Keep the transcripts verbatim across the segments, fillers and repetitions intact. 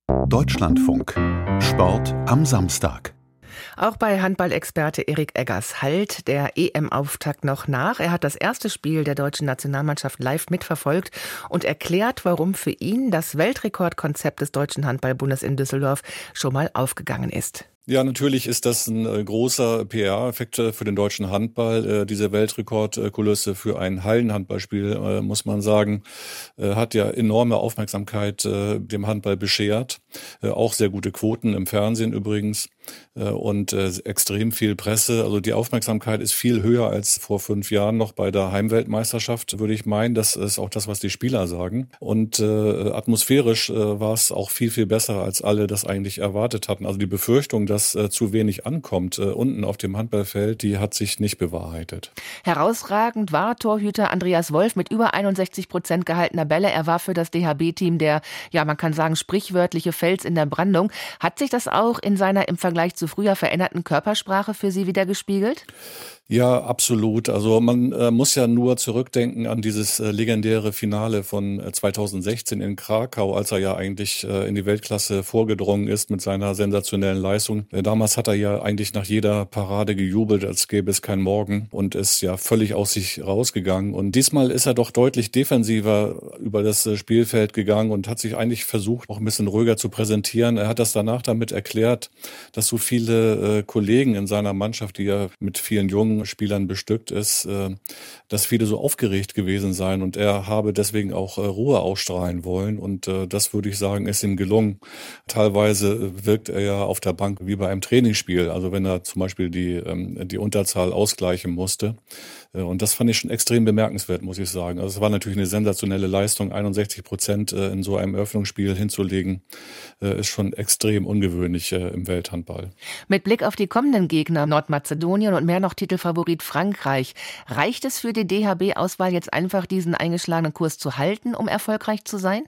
Deutschlandfunk. Sport am Samstag. Auch bei Handballexperte Erik Eggers hallt der E M-Auftakt noch nach. Er hat das erste Spiel der deutschen Nationalmannschaft live mitverfolgt und erklärt, warum für ihn das Weltrekordkonzept des Deutschen Handballbundes in Düsseldorf schon mal aufgegangen ist. Ja, natürlich ist das ein äh, großer P R-Effekt für den deutschen Handball. Äh, diese Weltrekordkulisse für ein Hallenhandballspiel, äh, muss man sagen, äh, hat ja enorme Aufmerksamkeit äh, dem Handball beschert. Äh, auch sehr gute Quoten im Fernsehen übrigens äh, und äh, extrem viel Presse. Also die Aufmerksamkeit ist viel höher als vor fünf Jahren noch bei der Heimweltmeisterschaft, würde ich meinen. Das ist auch das, was die Spieler sagen. Und äh, atmosphärisch äh, war es auch viel, viel besser, als alle das eigentlich erwartet hatten. Also die Befürchtung, dass dass äh, zu wenig ankommt äh, unten auf dem Handballfeld, die hat sich nicht bewahrheitet. Herausragend war Torhüter Andreas Wolf mit über einundsechzig Prozent gehaltener Bälle. Er war für das D H B-Team der, ja man kann sagen, sprichwörtliche Fels in der Brandung. Hat sich das auch in seiner im Vergleich zu früher veränderten Körpersprache für Sie wieder gespiegelt? Ja, absolut. Also man äh, muss ja nur zurückdenken an dieses äh, legendäre Finale von äh, zweitausendsechzehn in Krakau, als er ja eigentlich äh, in die Weltklasse vorgedrungen ist mit seiner sensationellen Leistung. Äh, damals hat er ja eigentlich nach jeder Parade gejubelt, als gäbe es kein Morgen und ist ja völlig aus sich rausgegangen. Und diesmal ist er doch deutlich defensiver über das äh, Spielfeld gegangen und hat sich eigentlich versucht, auch ein bisschen ruhiger zu präsentieren. Er hat das danach damit erklärt, dass so viele äh, Kollegen in seiner Mannschaft, die ja mit vielen jungen Spielern bestückt ist, dass viele so aufgeregt gewesen seien und er habe deswegen auch Ruhe ausstrahlen wollen und das würde ich sagen, ist ihm gelungen. Teilweise wirkt er ja auf der Bank wie bei einem Trainingsspiel, also wenn er zum Beispiel die, die Unterzahl ausgleichen musste und das fand ich schon extrem bemerkenswert, muss ich sagen. Also es war natürlich eine sensationelle Leistung, einundsechzig Prozent in so einem Eröffnungsspiel hinzulegen, ist schon extrem ungewöhnlich im Welthandball. Mit Blick auf die kommenden Gegner Nordmazedonien und mehr noch Titelfavorit Frankreich, reicht es für die D H B-Auswahl jetzt einfach, diesen eingeschlagenen Kurs zu halten, um erfolgreich zu sein?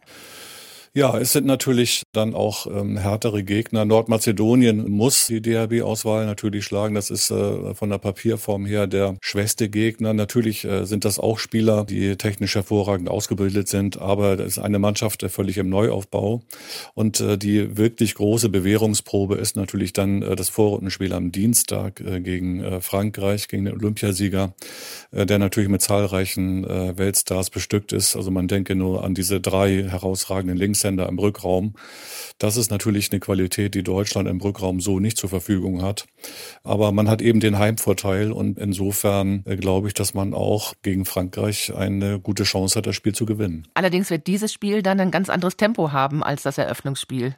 Ja, es sind natürlich dann auch ähm, härtere Gegner. Nordmazedonien muss die D H B-Auswahl natürlich schlagen. Das ist äh, von der Papierform her der schwächste Gegner. Natürlich äh, sind das auch Spieler, die technisch hervorragend ausgebildet sind, aber das ist eine Mannschaft äh, völlig im Neuaufbau. Und äh, die wirklich große Bewährungsprobe ist natürlich dann äh, das Vorrundenspiel am Dienstag äh, gegen äh, Frankreich, gegen den Olympiasieger, äh, der natürlich mit zahlreichen äh, Weltstars bestückt ist. Also man denke nur an diese drei herausragenden Linkshänder im Rückraum. Das ist natürlich eine Qualität, die Deutschland im Rückraum so nicht zur Verfügung hat. Aber man hat eben den Heimvorteil und insofern äh, glaube ich, dass man auch gegen Frankreich eine gute Chance hat, das Spiel zu gewinnen. Allerdings wird dieses Spiel dann ein ganz anderes Tempo haben als das Eröffnungsspiel.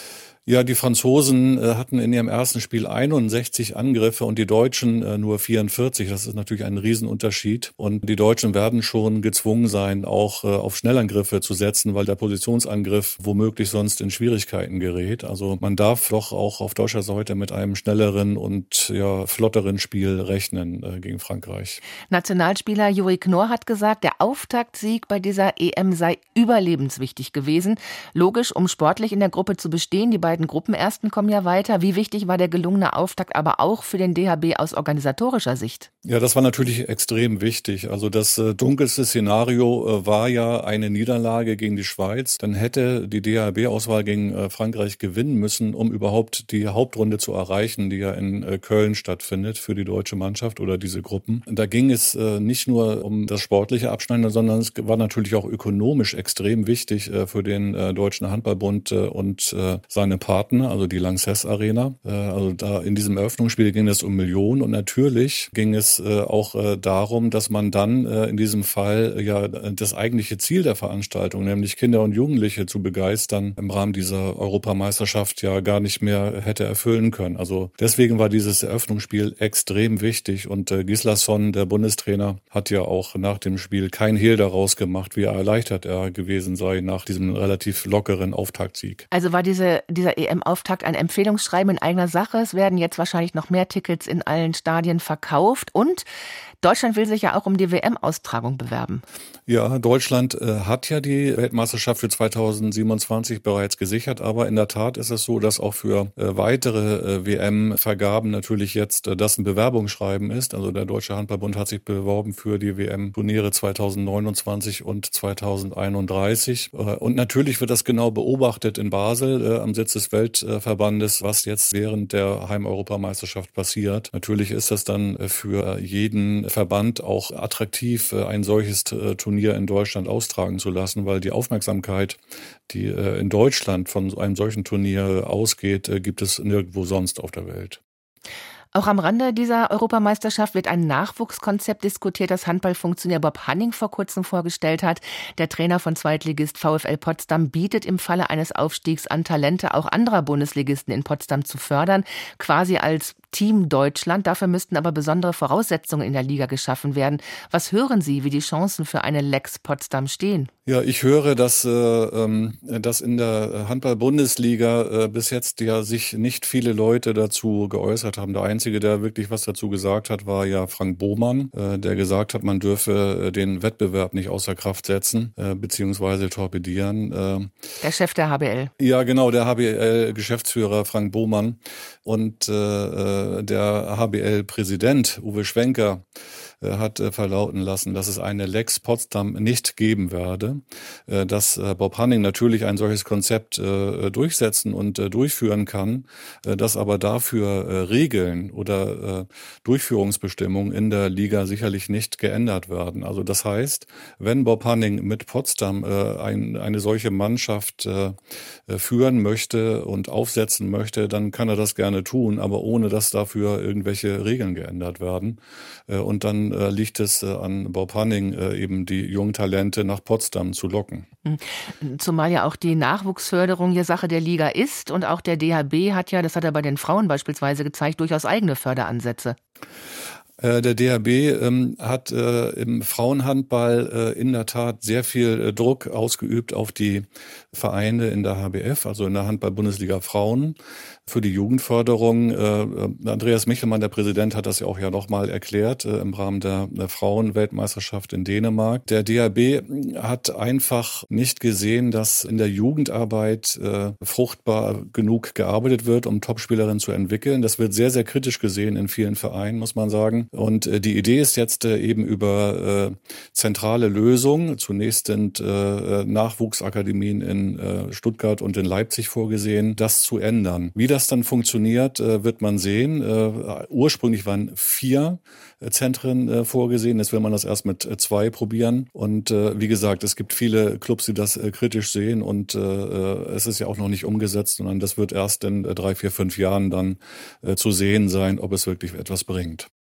Ja, die Franzosen äh, hatten in ihrem ersten Spiel einundsechzig Angriffe und die Deutschen äh, nur vierundvierzig. Das ist natürlich ein Riesenunterschied. Und die Deutschen werden schon gezwungen sein, auch äh, auf Schnellangriffe zu setzen, weil der Positionsangriff womöglich sonst in Schwierigkeiten gerät. Also man darf doch auch auf deutscher Seite mit einem schnelleren und ja flotteren Spiel rechnen äh, gegen Frankreich. Nationalspieler Juri Knorr hat gesagt, der Auftaktsieg bei dieser E M sei überlebenswichtig gewesen. Logisch, um sportlich in der Gruppe zu bestehen. Die beiden Gruppenersten kommen ja weiter. Wie wichtig war der gelungene Auftakt aber auch für den D H B aus organisatorischer Sicht? Ja, das war natürlich extrem wichtig. Also das äh, dunkelste Szenario äh, war ja eine Niederlage gegen die Schweiz. Dann hätte die D H B-Auswahl gegen äh, Frankreich gewinnen müssen, um überhaupt die Hauptrunde zu erreichen, die ja in äh, Köln stattfindet für die deutsche Mannschaft oder diese Gruppen. Da ging es äh, nicht nur um das sportliche Abschneiden, sondern es war natürlich auch ökonomisch extrem wichtig äh, für den äh, Deutschen Handballbund äh, und äh, seine Partner, also die Lanxess Arena. Äh, also da in diesem Eröffnungsspiel ging es um Millionen und natürlich ging es äh, auch äh, darum, dass man dann äh, in diesem Fall äh, ja das eigentliche Ziel der Veranstaltung, nämlich Kinder und Jugendliche zu begeistern, im Rahmen dieser Europameisterschaft ja gar nicht mehr hätte erfüllen können. Also deswegen war dieses Eröffnungsspiel extrem wichtig und äh, Gislason, der Bundestrainer, hat ja auch nach dem Spiel kein Hehl daraus gemacht, wie erleichtert er gewesen sei nach diesem relativ lockeren Auftaktsieg. Also war diese, dieser E M-Auftakt ein Empfehlungsschreiben in eigener Sache. Es werden jetzt wahrscheinlich noch mehr Tickets in allen Stadien verkauft und Deutschland will sich ja auch um die W M-Austragung bewerben. Ja, Deutschland äh, hat ja die Weltmeisterschaft für zweitausendsiebenundzwanzig bereits gesichert, aber in der Tat ist es so, dass auch für äh, weitere äh, W M-Vergaben natürlich jetzt äh, das ein Bewerbungsschreiben ist. Also der Deutsche Handballbund hat sich beworben für die W M-Turniere zweitausendneunundzwanzig und zweitausendeinunddreißig. Äh, und natürlich wird das genau beobachtet in Basel äh, am Sitz des Weltverbandes, was jetzt während der Heimeuropameisterschaft passiert. Natürlich ist das dann äh, für jeden Verband auch attraktiv, äh, ein solches äh, Turnier in Deutschland austragen zu lassen, weil die Aufmerksamkeit, die äh, in Deutschland von einem solchen Turnier ausgeht, äh, gibt es nirgendwo sonst auf der Welt. Auch am Rande dieser Europameisterschaft wird ein Nachwuchskonzept diskutiert, das Handballfunktionär Bob Hanning vor kurzem vorgestellt hat. Der Trainer von Zweitligist VfL Potsdam bietet im Falle eines Aufstiegs an, Talente auch anderer Bundesligisten in Potsdam zu fördern, quasi als Team Deutschland. Dafür müssten aber besondere Voraussetzungen in der Liga geschaffen werden. Was hören Sie, wie die Chancen für eine Lex Potsdam stehen? Ja, ich höre, dass, äh, dass in der Handball-Bundesliga äh, bis jetzt ja sich nicht viele Leute dazu geäußert haben. Der Einzige, der wirklich was dazu gesagt hat, war ja Frank Bohmann, äh, der gesagt hat, man dürfe den Wettbewerb nicht außer Kraft setzen, äh, beziehungsweise torpedieren. Äh, der Chef der H B L. Ja, genau, der H B L-Geschäftsführer Frank Bohmann und äh, der H B L-Präsident Uwe Schwenker hat verlauten lassen, dass es eine Lex Potsdam nicht geben werde, dass Bob Hanning natürlich ein solches Konzept durchsetzen und durchführen kann, dass aber dafür Regeln oder Durchführungsbestimmungen in der Liga sicherlich nicht geändert werden. Also das heißt, wenn Bob Hanning mit Potsdam eine solche Mannschaft führen möchte und aufsetzen möchte, dann kann er das gerne tun, aber ohne dass dafür irgendwelche Regeln geändert werden. Und dann liegt es an Bob Hanning, eben die jungen Talente nach Potsdam zu locken. Zumal ja auch die Nachwuchsförderung hier Sache der Liga ist und auch der D H B hat ja, das hat er bei den Frauen beispielsweise gezeigt, durchaus eigene Förderansätze. Der D H B ähm, hat äh, im Frauenhandball äh, in der Tat sehr viel äh, Druck ausgeübt auf die Vereine in der H B F, also in der Handball-Bundesliga Frauen, für die Jugendförderung. Äh, Andreas Michelmann, der Präsident, hat das ja auch ja nochmal erklärt äh, im Rahmen der, der Frauenweltmeisterschaft in Dänemark. Der D H B hat einfach nicht gesehen, dass in der Jugendarbeit äh, fruchtbar genug gearbeitet wird, um Topspielerinnen zu entwickeln. Das wird sehr, sehr kritisch gesehen in vielen Vereinen, muss man sagen. Und äh, die Idee ist jetzt äh, eben über äh, zentrale Lösungen. Zunächst sind äh, Nachwuchsakademien in äh, Stuttgart und in Leipzig vorgesehen, das zu ändern. Wie das dann funktioniert, äh, wird man sehen. Äh, ursprünglich waren vier äh, Zentren äh, vorgesehen. Jetzt will man das erst mit äh, zwei probieren. Und äh, wie gesagt, es gibt viele Clubs, die das äh, kritisch sehen. Und äh, es ist ja auch noch nicht umgesetzt, sondern das wird erst in äh, drei, vier, fünf Jahren dann äh, zu sehen sein, ob es wirklich etwas bringt.